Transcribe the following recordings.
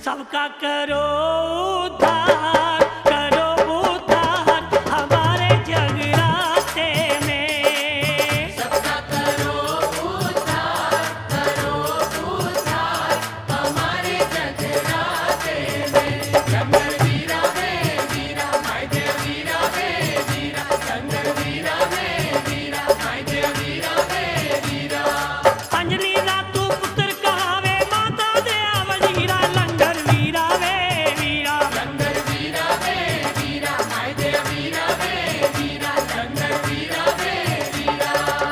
सबका करो उद्धार, करो उद्धार हमारे जगराते में। सबका करो उद्धार हमारे जगराते में। जंगल वीरा वे वीरा माय देव वीरा वे वीरा, जंगल वीरा वे वीरा माय देव वीरा वे वीरा। अंजलि रातू पुत्र कहावे माता दे आवलीरा, लंगर वीरा वे वीरा। जंगल वीरा वे वीरा माय देव वीरा वे वीरा, जंगल वीरा वे वीरा।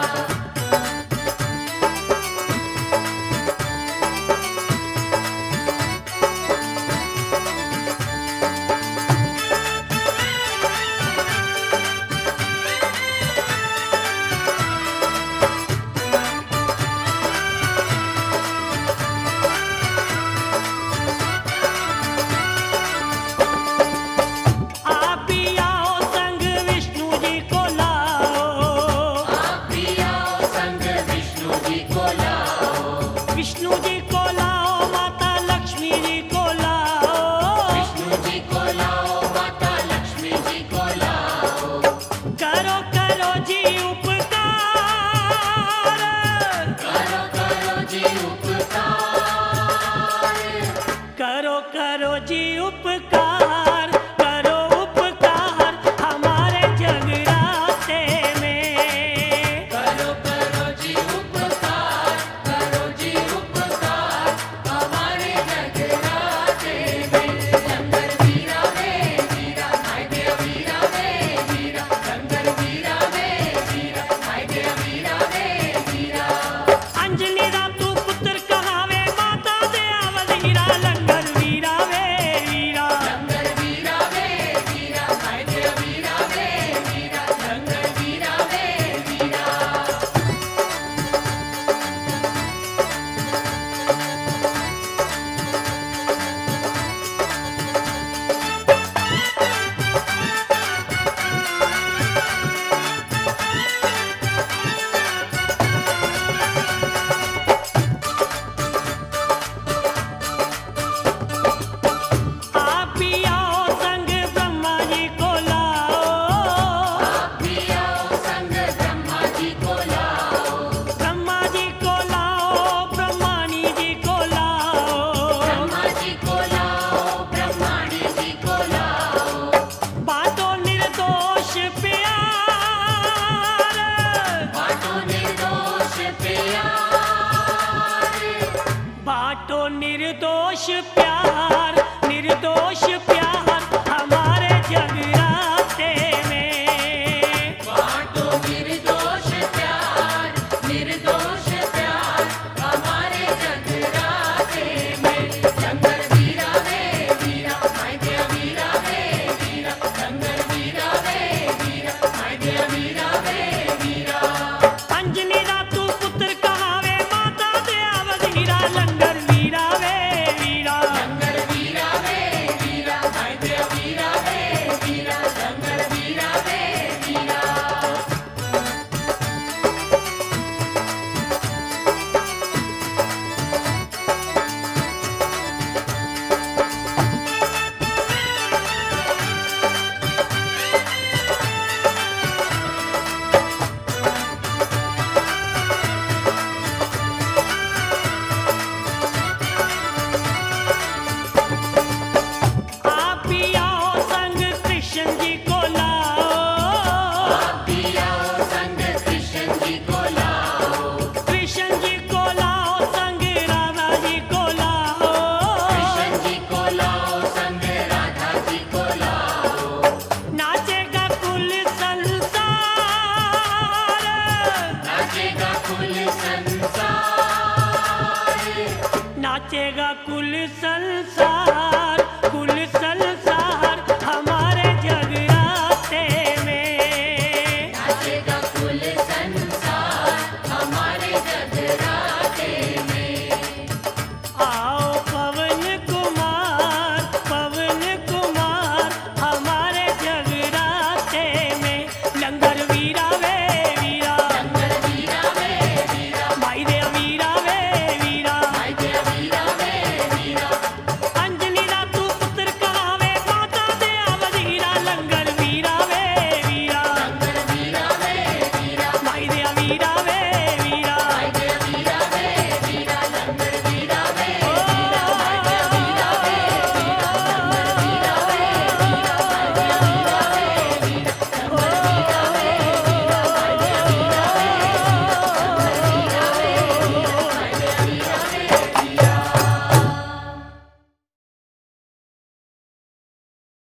आप भी आओ संग विष्णु जी को लाओ, आप भी आओ संग विष्णु जी को लाओ। विष्णु जी को लाओ माता लक्ष्मी जी को लाओ। विष्णु जी को लाओ माता लक्ष्मी जी को लाओ। करो करो जी उपकार, करो करो जी उपकार। करो करो जी उपकार, करो उपकार हमारे जगराते में। करो करो जी उपकार, करो जी उपकार हमारे जगराते में। जंगल वीरा वे वीरा माय देव वीरा वे वीरा, जंगल वीरा वे वीरा माय देव वीरा वे वीरा। अंजलि रातू पुत्र कहावे माता दे आवलीरा, लंगर वीरा वे वीरा। जंगल वीरा वे वीरा माय देव वीरा वे वीरा, जंगल वीरा वे वीरा। आप भी आओ संग ब्रह्मा जी को लाओ, आप भी आओ संग ब्रह्मा जी को लाओ। ब्रह्मा जी को लाओ ब्रह्माणी जी को लाओ। ब्रह्मा जी को लाओ ब्रह्माणी जी को लाओ। बाटो निर्दोष प्यार, बाटो निर्दोष प्यार। बाटो निर्दोष प्यार, निर्दोष प्यार हमारे जगराते में। बाटो निर्दोष प्यार, निर्दोष प्यार हमारे जगराते में। जंगल वीरा वे वीरा माय देव वीरा वे वीरा, जंगल वीरा वे वीरा माय देव वीरा वे वीरा। अंजलि रातू पुत्र कहावे माता दे आवलीरा, लंगर वीरा वे वीरा। जंगल वीरा वे वीरा माय देव वीरा वे वीरा, जंगल वीरा वे वीरा। आप भी आओ संग कृष्ण जी को लाओ, आप भी आओ संग कृष्ण जी को लाओ। कृष्ण जी को लाओ संग राधा जी को लाओ। कृष्ण जी को लाओ संग राधा जी को लाओ। नाचेगा कुल संसार, नाचेगा कुल संसार। नाचेगा कुल संसार